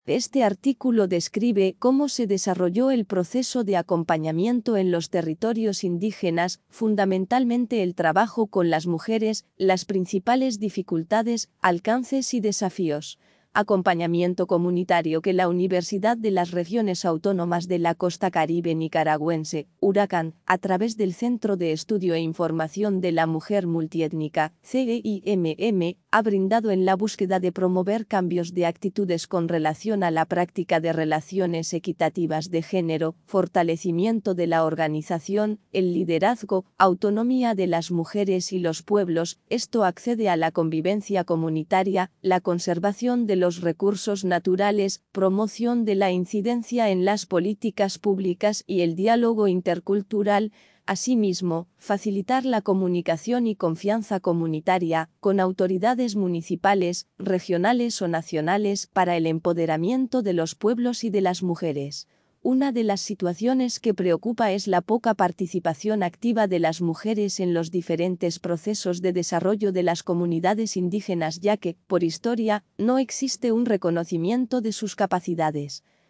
Este artículo describe cómo se desarrolló el proceso de acompañamiento en los territorios indígenas, fundamentalmente el trabajo con las mujeres, las principales dificultades, alcances y desafíos. Acompañamiento comunitario que la Universidad de las Regiones Autónomas de la Costa Caribe Nicaragüense, Huracán, a través del Centro de Estudio e Información de la Mujer Multiétnica, CEIMM, ha brindado en la búsqueda de promover cambios de actitudes con relación a la práctica de relaciones equitativas de género, fortalecimiento de la organización, el liderazgo, autonomía de las mujeres y los pueblos. Esto accede a la convivencia comunitaria, la conservación de los recursos naturales, promoción de la incidencia en las políticas públicas y el diálogo intercultural. Asimismo, facilitar la comunicación y confianza comunitaria con autoridades municipales, regionales o nacionales para el empoderamiento de los pueblos y de las mujeres. Una de las situaciones que preocupa es la poca participación activa de las mujeres en los diferentes procesos de desarrollo de las comunidades indígenas, ya que, por historia, no existe un reconocimiento de sus capacidades.